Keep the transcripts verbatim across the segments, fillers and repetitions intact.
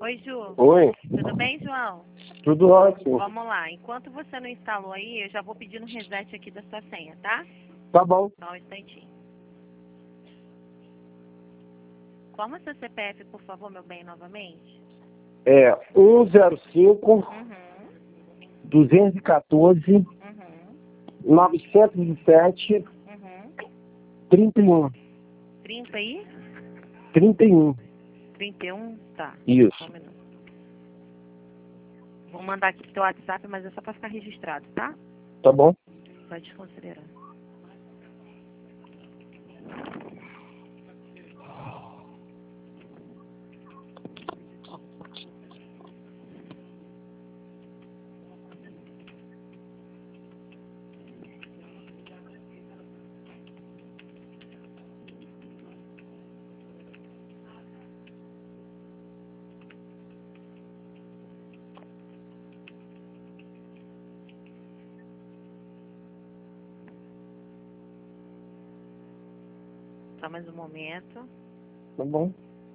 Oi, Ju. Oi. Tudo bem, João? Tudo ótimo. Vamos lá. Enquanto você não instalou aí, eu já vou pedir um reset aqui da sua senha, tá? Tá bom. Só um instantinho. Forma seu C P F, por favor, meu bem, novamente. É um zero cinco, Uhum. duzentos e quatorze, Uhum. novecentos e sete, Uhum. trinta e um. trinta aí? trinta e um. trinta e um? Tá. Isso. Só um minuto. Vou mandar aqui pro teu WhatsApp, mas é só pra ficar registrado, tá? Tá bom. Vai desconsiderar. Só mais um momento. Tá bom.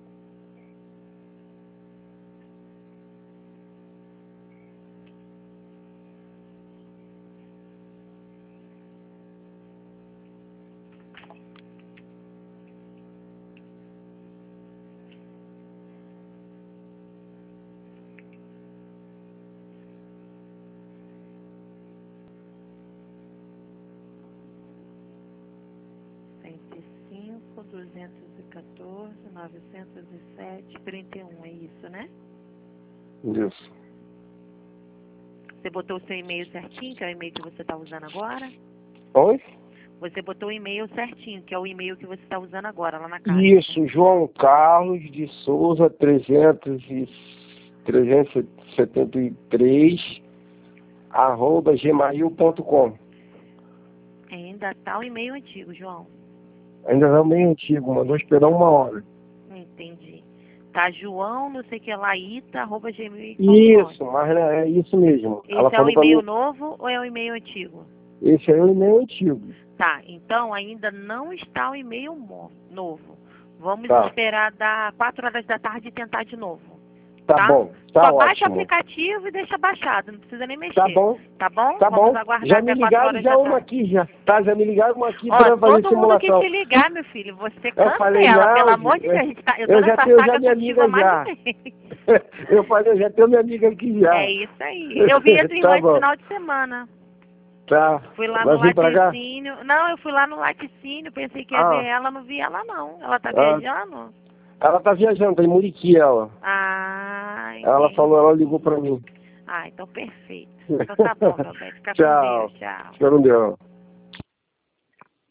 cento e cinco, duzentos e quatorze, novecentos e sete, trinta e um, é isso, né? Isso. Você botou o seu e-mail certinho, que é o e-mail que você está usando agora? Oi? Você botou o e-mail certinho, que é o e-mail que você está usando agora, lá na caixa. Isso, João Carlos de Souza, trezentos e setenta e três, arroba gmail ponto com. Ainda tá o e-mail antigo, João. Ainda não meio antigo, mandou esperar uma hora. Entendi. Tá, João, não sei o que lá, ita, arroba gmail ponto com. Isso, mas é isso mesmo. Esse Ela é o falou pra e-mail mim, novo ou é o e-mail antigo? esse aí é o e-mail antigo. Tá, então ainda não está o e-mail mo- novo. Vamos Tá. esperar dar quatro horas da tarde e tentar de novo. Tá, Tá? bom, tá Só ótimo. baixa o aplicativo e deixa baixado, não precisa nem mexer. Tá bom, Tá bom? tá Vamos bom. aguardar Já até me quatro ligaram horas já da uma tarde. aqui já, tá? Já me ligaram uma aqui Ó, pra fazer todo mundo quis simulação. te ligar, meu filho. Você Eu falei, cancela, não, pelo amor de eu- Deus. A gente tá, eu tô eu já nessa tenho já saga minha contigo há amiga mais já. de um mês. Eu falei, eu já tenho minha amiga aqui já. É isso aí. Eu vi a tua irmã Tá esse bom. final de semana. Tá. Fui lá Vai no vir pra cá? laticínio. Não, eu fui lá no laticínio, pensei que ia Ah. ver ela, não vi ela não. Ela tá Ah. viajando? Ela tá viajando, tá em Muriqui ela. Ah, Ela entendi. falou, ela ligou pra mim. Ah, então perfeito. Então tá bom, meu bem. Fica com Tchau. Deus. Tchau. Fica com Deus.